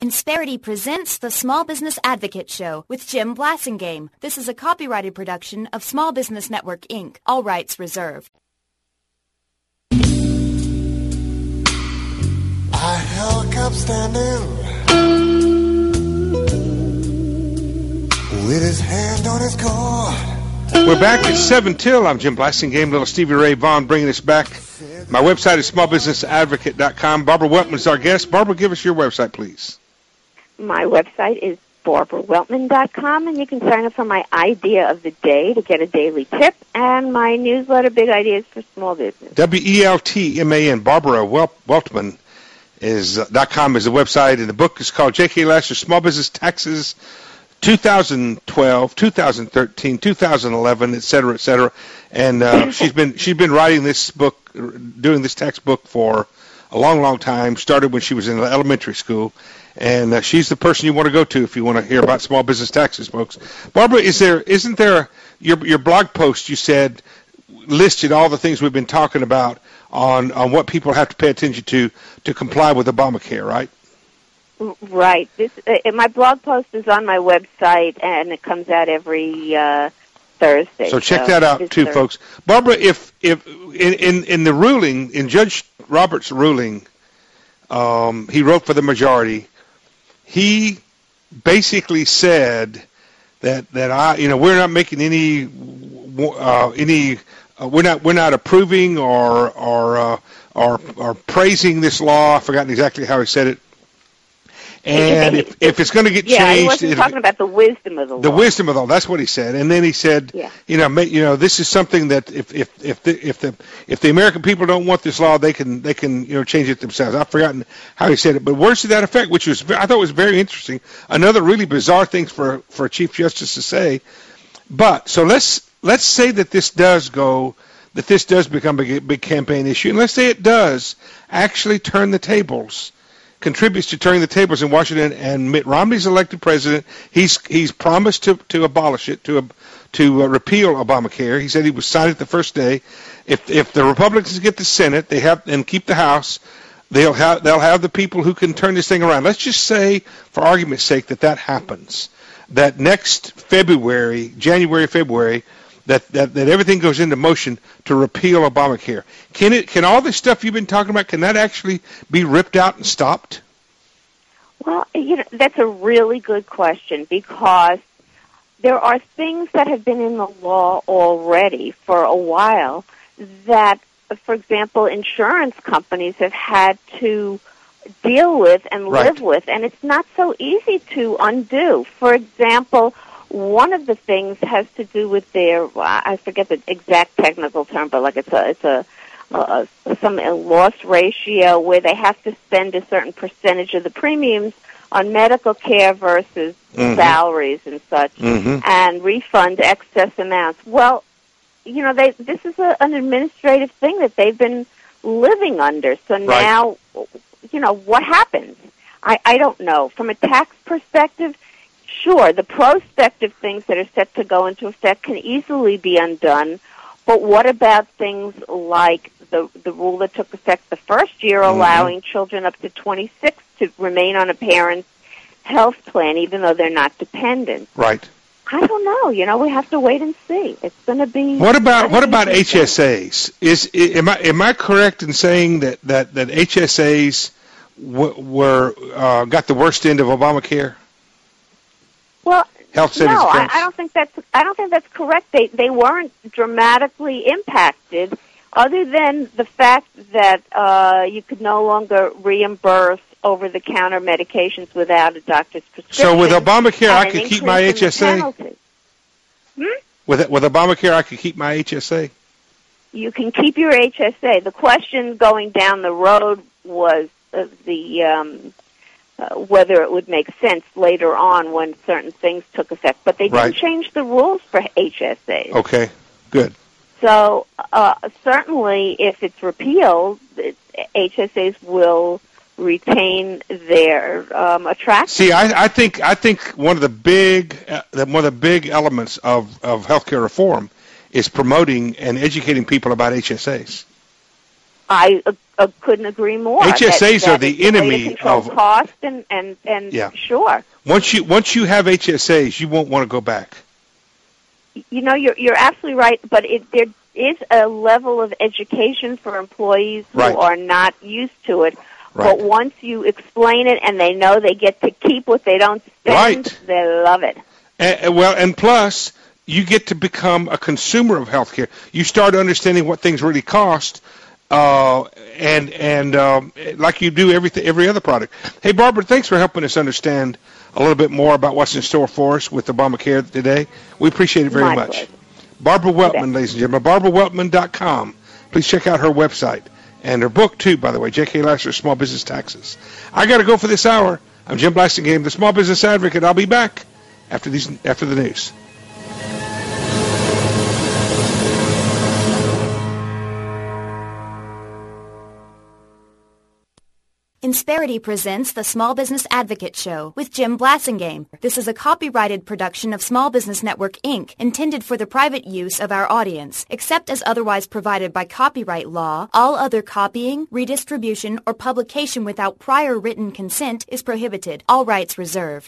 Insperity presents the Small Business Advocate Show with Jim Blasingame. This is a copyrighted production of Small Business Network, Inc. All rights reserved. I held up standing with his hand on his cord. We're back at 7 till. I'm Jim Blasingame, little Stevie Ray Vaughan bringing us back. My website is smallbusinessadvocate.com. Barbara Weltman is our guest. Barbara, give us your website, please. My website is barbaraweltman.com, and you can sign up for my idea of the day to get a daily tip, and my newsletter, Big Ideas for Small Business. WELTMAN, Barbara Weltman .com is the website, and the book is called J.K. Lasher, Small Business Taxes 2012, 2013, 2011, et cetera, et cetera. And she's been writing this book, doing this tax book for a long, long time. Started when she was in elementary school. And she's the person you want to go to if you want to hear about small business taxes, folks. Barbara, isn't there your blog post? You said listed all the things we've been talking about on what people have to pay attention to comply with Obamacare, right? Right. My blog post is on my website, and it comes out every Thursday. So check that out too, folks. Barbara, if in the ruling, in Judge Roberts' ruling, he wrote for the majority. He basically said that we're not making we're not approving or praising this law. I've forgotten exactly how he said it. And if it's going to get changed, he wasn't talking about the wisdom of the law. The wisdom of the law. That's what he said. And then he said, this is something that if the American people don't want this law, they can change it themselves. I've forgotten how he said it, but words to that effect, which I thought was very interesting. Another really bizarre thing for a Chief Justice to say. But so let's say that this does become a big campaign issue, and let's say it does actually turn the tables. Contributes to turning the tables in Washington, and Mitt Romney's elected president. He's promised to abolish it, to repeal Obamacare. He said he would sign it the first day. If the Republicans get the Senate, and keep the House, they'll have the people who can turn this thing around. Let's just say, for argument's sake, that happens. That next February, that everything goes into motion to repeal Obamacare. Can all this stuff you've been talking about, can that actually be ripped out and stopped? Well, that's a really good question, because there are things that have been in the law already for a while that, for example, insurance companies have had to deal with and live with, and it's not so easy to undo. For example, one of the things has to do with their, I forget the exact technical term, but it's some loss ratio where they have to spend a certain percentage of the premiums on medical care versus salaries and such, and refund excess amounts. Well, this is an administrative thing that they've been living under. So now, what happens? I don't know. From a tax perspective, sure, the prospective things that are set to go into effect can easily be undone, but what about things like the rule that took effect the first year, allowing children up to 26 to remain on a parent's health plan even though they're not dependent? Right. I don't know. We have to wait and see. It's going to be. What about HSAs? Am I correct in saying that HSAs got the worst end of Obamacare? Well, health savings accounts? I don't think that's correct. They weren't dramatically impacted, other than the fact that you could no longer reimburse over-the-counter medications without a doctor's prescription. So with Obamacare, I could keep my HSA? With Obamacare, I could keep my HSA? You can keep your HSA. The question going down the road was whether it would make sense later on when certain things took effect. But they didn't change the rules for HSAs. Okay, good. So certainly if it's repealed, HSAs will retain their attraction. See, I think one of the big elements of healthcare reform is promoting and educating people about HSAs. I couldn't agree more. HSAs that are the enemy of cost and yeah. Sure. Once you have HSAs, you won't want to go back. You know, you're absolutely right, but there is a level of education for employees who are not used to it. Right. But once you explain it and they know they get to keep what they don't spend, they love it. And plus, you get to become a consumer of healthcare. You start understanding what things really cost, and like you do every other product. Hey, Barbara, thanks for helping us understand a little bit more about what's in store for us with Obamacare today. We appreciate it very much. Pleasure. Barbara Weltman, ladies and gentlemen, barbaraweltman.com. Please check out her website. And her book, too, by the way, J.K. Lasser's Small Business Taxes. I got to go for this hour. I'm Jim Blasingame, the Small Business Advocate. I'll be back after the news. Insperity presents the Small Business Advocate Show with Jim Blasingame. This is a copyrighted production of Small Business Network, Inc., intended for the private use of our audience. Except as otherwise provided by copyright law, all other copying, redistribution, or publication without prior written consent is prohibited. All rights reserved.